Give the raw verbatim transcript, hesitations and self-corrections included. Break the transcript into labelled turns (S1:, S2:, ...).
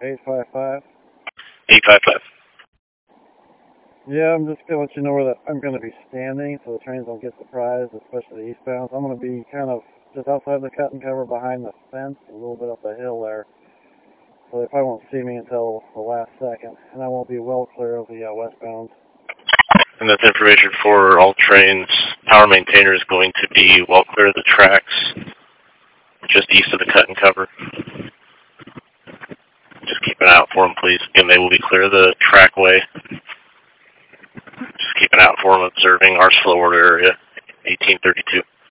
S1: eight five five.
S2: eight five five.
S1: Yeah, I'm just going to let you know where that I'm going to be standing so the trains don't get surprised, especially the eastbounds. I'm going to be kind of just outside the cut and cover behind the fence, a little bit up the hill there. So they probably won't see me until the last second, and I won't be well clear of the uh, westbound.
S2: And that's information for all trains. Power maintainer is going to be well clear of the tracks, just east of the cut and cover. Just keep an eye out for them, please. Again, they will be clear of the trackway. Just keep an eye out for them, observing our slow order area, eighteen thirty-two.